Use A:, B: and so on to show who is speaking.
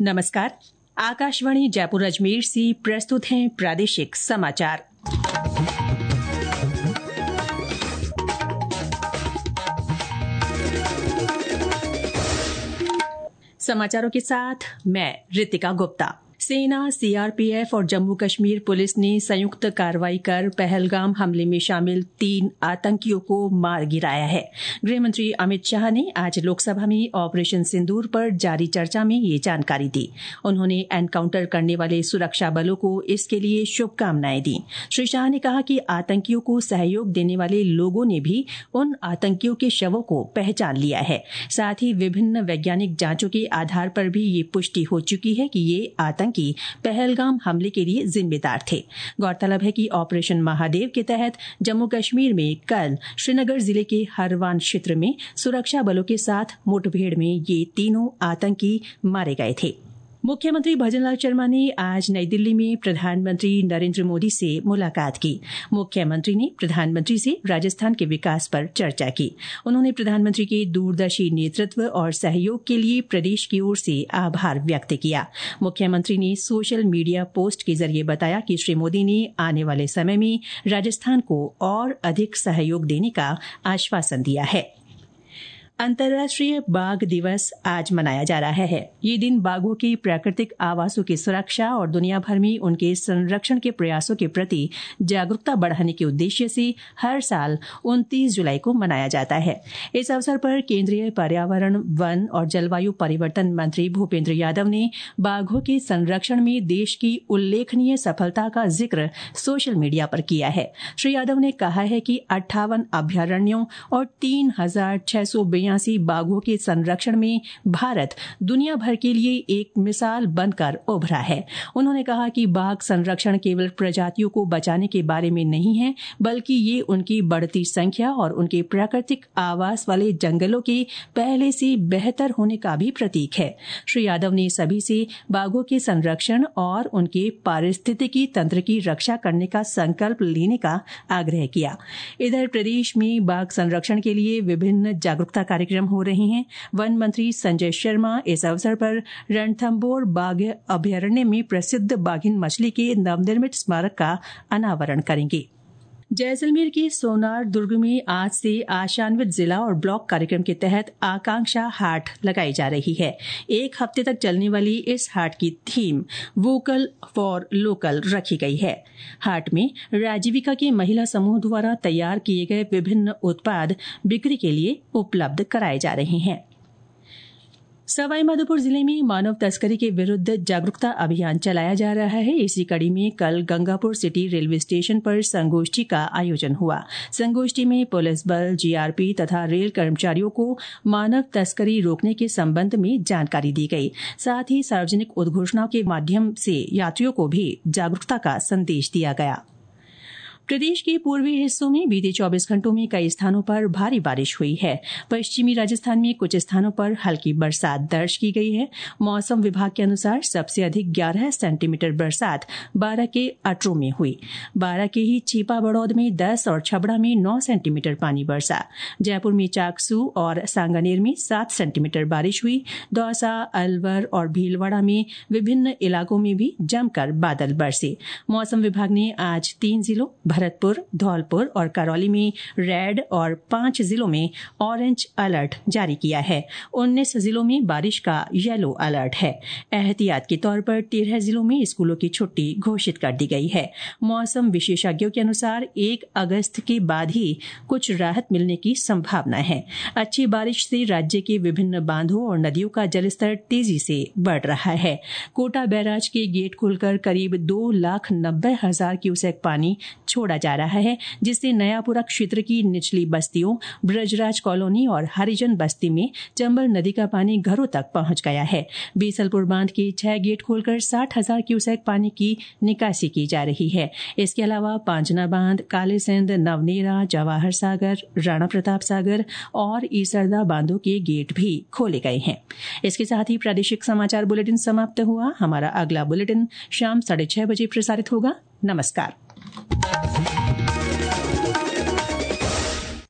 A: नमस्कार। आकाशवाणी जयपुर अजमेर से प्रस्तुत हैं प्रादेशिक समाचार। समाचारों के साथ मैं ऋतिका गुप्ता। सेना, सीआरपीएफ और जम्मू कश्मीर पुलिस ने संयुक्त कार्रवाई कर पहलगाम हमले में शामिल 3 आतंकियों को मार गिराया है। गृहमंत्री अमित शाह ने आज लोकसभा में ऑपरेशन सिंदूर पर जारी चर्चा में ये जानकारी दी। उन्होंने एनकाउंटर करने वाले सुरक्षा बलों को इसके लिए शुभकामनाएं दी। श्री शाह ने कहा कि आतंकियों को सहयोग देने वाले लोगों ने भी उन आतंकियों के शवों को पहचान लिया है। साथ ही विभिन्न वैज्ञानिक जांचों के आधार पर भी ये पुष्टि हो चुकी है कि ये आतंकी पहलगाम हमले के लिए जिम्मेदार थे। गौरतलब है कि ऑपरेशन महादेव के तहत जम्मू कश्मीर में कल श्रीनगर जिले के हरवान क्षेत्र में सुरक्षा बलों के साथ मुठभेड़ में ये तीनों आतंकी मारे गए थे। मुख्यमंत्री भजनलाल शर्मा ने आज नई दिल्ली में प्रधानमंत्री नरेंद्र मोदी से मुलाकात की। मुख्यमंत्री ने प्रधानमंत्री से राजस्थान के विकास पर चर्चा की। उन्होंने प्रधानमंत्री के दूरदर्शी नेतृत्व और सहयोग के लिए प्रदेश की ओर से आभार व्यक्त किया। मुख्यमंत्री ने सोशल मीडिया पोस्ट के जरिए बताया कि श्री मोदी ने आने वाले समय में राजस्थान को और अधिक सहयोग देने का आश्वासन दिया है। अंतर्राष्ट्रीय बाघ दिवस आज मनाया जा रहा है। ये दिन बाघों की प्राकृतिक आवासों की सुरक्षा और दुनिया भर में उनके संरक्षण के प्रयासों के प्रति जागरूकता बढ़ाने के उद्देश्य से हर साल 29 जुलाई को मनाया जाता है। इस अवसर पर केंद्रीय पर्यावरण, वन और जलवायु परिवर्तन मंत्री भूपेंद्र यादव ने बाघों के संरक्षण में देश की उल्लेखनीय सफलता का जिक्र सोशल मीडिया पर किया है। श्री यादव ने कहा है कि 58 अभयारण्यों और 3682 बाघों के संरक्षण में भारत दुनिया भर के लिए एक मिसाल बनकर उभरा है। उन्होंने कहा कि बाघ संरक्षण केवल प्रजातियों को बचाने के बारे में नहीं है, बल्कि ये उनकी बढ़ती संख्या और उनके प्राकृतिक आवास वाले जंगलों के पहले से बेहतर होने का भी प्रतीक है। श्री यादव ने सभी से बाघों के संरक्षण और उनके पारिस्थितिकी तंत्र की रक्षा करने का संकल्प लेने का आग्रह किया। इधर प्रदेश में बाघ संरक्षण के लिए विभिन्न जागरूकता कार्यक्रम हो रहे हैं। वन मंत्री संजय शर्मा इस अवसर पर रणथंभौर बाघ अभयारण्य में प्रसिद्ध बाघिन मछली के नवनिर्मित स्मारक का अनावरण करेंगे। जैसलमेर के सोनार दुर्ग में आज से आशान्वित जिला और ब्लॉक कार्यक्रम के तहत आकांक्षा हाट लगाई जा रही है। 1 हफ्ते तक चलने वाली इस हाट की थीम वोकल फॉर लोकल रखी गई है। हाट में राजीविका के महिला समूह द्वारा तैयार किए गए विभिन्न उत्पाद बिक्री के लिए उपलब्ध कराए जा रहे हैं। सवाईमाधोपुर जिले में मानव तस्करी के विरुद्ध जागरूकता अभियान चलाया जा रहा है। इसी कड़ी में कल गंगापुर सिटी रेलवे स्टेशन पर संगोष्ठी का आयोजन हुआ। संगोष्ठी में पुलिस बल, जीआरपी तथा रेल कर्मचारियों को मानव तस्करी रोकने के संबंध में जानकारी दी गई। साथ ही सार्वजनिक उद्घोषणाओं के माध्यम से यात्रियों को भी जागरूकता का संदेश दिया गया। प्रदेश के पूर्वी हिस्सों में बीते 24 घंटों में कई स्थानों पर भारी बारिश हुई है। पश्चिमी राजस्थान में कुछ स्थानों पर हल्की बरसात दर्ज की गई है। मौसम विभाग के अनुसार सबसे अधिक 11 सेंटीमीटर बरसात 12 के अटरू में हुई। 12 के ही चीपा बड़ौद में 10 और छबड़ा में 9 सेंटीमीटर पानी बरसा। जयपुर में चाकसू और सांगानेर में 7 सेंटीमीटर बारिश हुई। दौसा, अलवर और भीलवाड़ा में विभिन्न इलाकों में भी जमकर बादल बरसे। मौसम विभाग ने आज 3 जिलों भरतपुर, धौलपुर और करौली में रेड और 5 जिलों में ऑरेंज अलर्ट जारी किया है। 19 जिलों में बारिश का येलो अलर्ट है। एहतियात के तौर पर 13 जिलों में स्कूलों की छुट्टी घोषित कर दी गई है। मौसम विशेषज्ञों के अनुसार 1 अगस्त के बाद ही कुछ राहत मिलने की संभावना है। अच्छी बारिश से राज्य के विभिन्न बांधों और नदियों का जलस्तर तेजी से बढ़ रहा है। कोटा बैराज के गेट खुलकर करीब 2,90,000 क्यूसेक पानी छोड़ा जा रहा है, जिससे नयापुरा क्षेत्र की निचली बस्तियों, ब्रजराज कॉलोनी और हरिजन बस्ती में चंबल नदी का पानी घरों तक पहुंच गया है। बीसलपुर बांध के 6 गेट खोलकर 60,000 क्यूसेक पानी की निकासी की जा रही है। इसके अलावा पांजना बांध, कालीसिंध, नवनेरा, जवाहर सागर, राणा प्रताप सागर और ईसरदा बांधों के गेट भी खोले गए हैं। इसके साथ ही प्रादेशिक समाचार बुलेटिन समाप्त हुआ। हमारा अगला बुलेटिन शाम 6:30 बजे प्रसारित होगा। नमस्कार।